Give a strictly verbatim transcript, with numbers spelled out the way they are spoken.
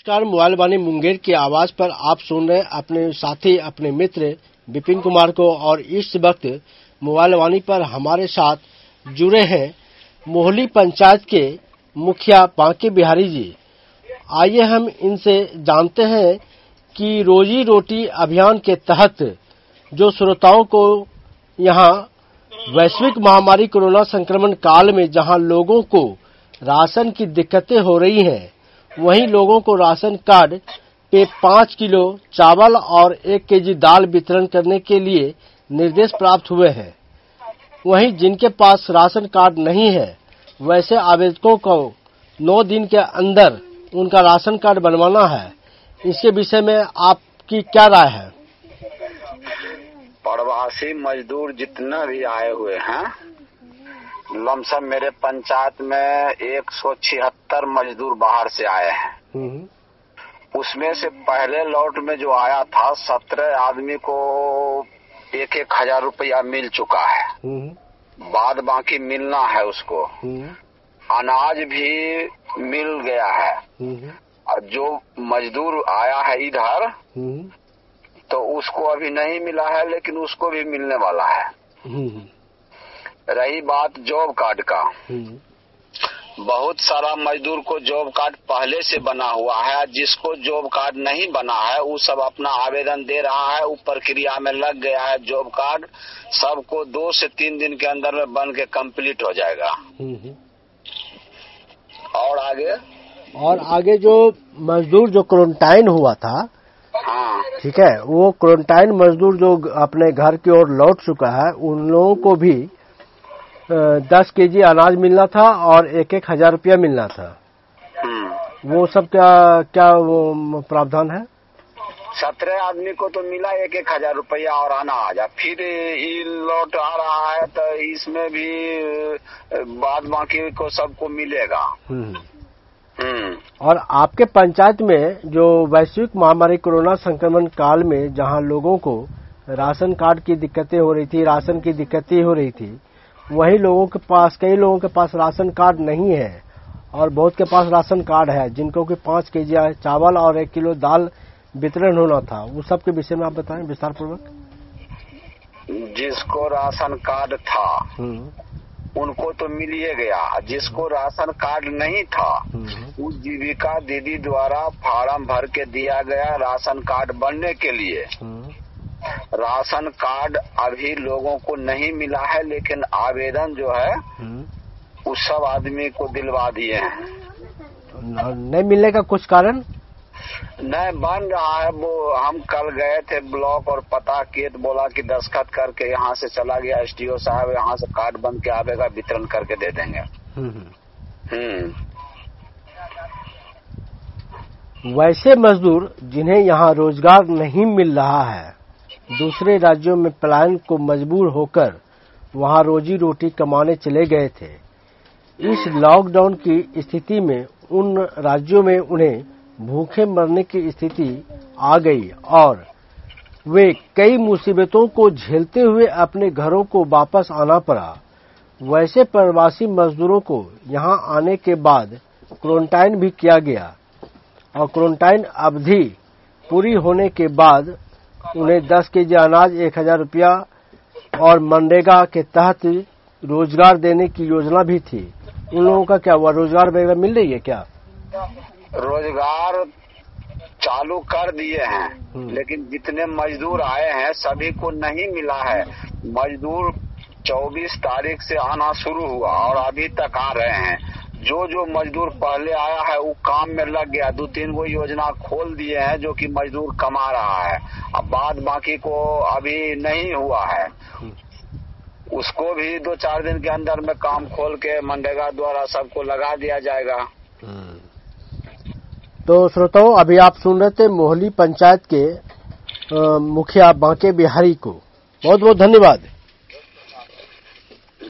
नमस्कार, मोबाइल वाणी मुंगेर की आवाज पर आप सुन रहे अपने साथी अपने मित्र विपिन कुमार को। और इस वक्त मोबाइल वाणी पर हमारे साथ जुड़े हैं मोहली पंचायत के मुखिया बांके बिहारी जी। आइए हम इनसे जानते हैं कि रोजी रोटी अभियान के तहत जो श्रोताओं को यहाँ वैश्विक महामारी कोरोना संक्रमण काल में जहाँ लोगों को राशन की दिक्कतें हो रही हैं, वहीं लोगों को राशन कार्ड पे पाँच किलो चावल और एक केजी दाल वितरण करने के लिए निर्देश प्राप्त हुए हैं। वहीं जिनके पास राशन कार्ड नहीं है, वैसे आवेदकों को नौ दिन के अंदर उनका राशन कार्ड बनवाना है। इसके विषय में आपकी क्या राय है? प्रवासी मजदूर जितना भी आए हुए हैं, लमसम मेरे पंचायत में एक सौ छिहत्तर मजदूर बाहर से आए हैं। उसमें से पहले लॉट में जो आया था सत्रह आदमी को एक एक हजार रुपया मिल चुका है। बाद बाकी मिलना है उसको। अनाज भी मिल गया है। और जो मजदूर आया है इधर तो उसको अभी नहीं मिला है, लेकिन उसको भी मिलने वाला है। रही बात जॉब कार्ड का, बहुत सारा मजदूर को जॉब कार्ड पहले से बना हुआ है। जिसको जॉब कार्ड नहीं बना है वो सब अपना आवेदन दे रहा है, वो प्रक्रिया में लग गया है। जॉब कार्ड सबको दो से तीन दिन के अंदर में बन के कंप्लीट हो जाएगा। और आगे और आगे जो मजदूर जो क्वारंटाइन हुआ था, हाँ ठीक है, वो क्वारंटाइन मजदूर जो अपने घर की ओर लौट चुका है, उन लोगों को भी दस केजी अनाज मिलना था और एक एक हजार रुपया मिलना था। वो सब क्या क्या वो प्रावधान है? सत्रह आदमी को तो मिला एक एक हजार रुपया और अनाज। फिर ये लौट आ रहा है तो इसमें भी बाद बाकी को सबको मिलेगा। और आपके पंचायत में जो वैश्विक महामारी कोरोना संक्रमण काल में जहां लोगों को राशन कार्ड की दिक्कतें हो रही थी, राशन की दिक्कतें हो रही थी, वही लोगों के पास कई लोगों के पास राशन कार्ड नहीं है और बहुत के पास राशन कार्ड है, जिनको कि पाँच केजी चावल और एक किलो दाल वितरण होना था। वो सब के विषय में आप बताएं विस्तार पूर्वक। जिसको राशन कार्ड था उनको तो मिल ही गया। जिसको राशन कार्ड नहीं था उस जीविका दीदी द्वारा फार्म भर के दिया गया राशन कार्ड बनने के लिए। राशन कार्ड अभी लोगों को नहीं मिला है, लेकिन आवेदन जो है उस सब आदमी को दिलवा दिए हैं। नहीं मिलने का कुछ कारण नहीं बन रहा है। वो हम कल गए थे ब्लॉक और पता किए तो बोला कि दस्तखत करके यहाँ से चला गया एसडीओ साहब, यहाँ से कार्ड बन के आवेगा, वितरण करके दे देंगे। हम्म वैसे मजदूर जिन्हें यहाँ रोजगार नहीं मिल रहा है, दूसरे राज्यों में पलायन को मजबूर होकर वहां रोजी रोटी कमाने चले गए थे। इस लॉकडाउन की स्थिति में उन राज्यों में उन्हें भूखे मरने की स्थिति आ गई और वे कई मुसीबतों को झेलते हुए अपने घरों को वापस आना पड़ा। वैसे प्रवासी मजदूरों को यहां आने के बाद क्वारंटाइन भी किया गया और क्वारंटाइन अवधि पूरी होने के बाद उन्हें दस केजी अनाज, एक हजार रुपया और मनरेगा के तहत रोजगार देने की योजना भी थी। उन लोगों का क्या हुआ? रोजगार वगैरह मिल रही है क्या? रोजगार चालू कर दिए हैं, लेकिन जितने मजदूर आए हैं सभी को नहीं मिला है। मजदूर चौबीस तारीख से आना शुरू हुआ और अभी तक आ रहे हैं। जो जो मजदूर पहले आया है वो काम में लग गया। दो तीन गो योजना खोल दिए हैं जो कि मजदूर कमा रहा है। अब बाद बाकी को अभी नहीं हुआ है, उसको भी दो चार दिन के अंदर में काम खोल के मनरेगा द्वारा सबको लगा दिया जाएगा। तो श्रोताओं, अभी आप सुन रहे थे मोहली पंचायत के मुखिया बांके बिहारी को। बहुत बहुत धन्यवाद।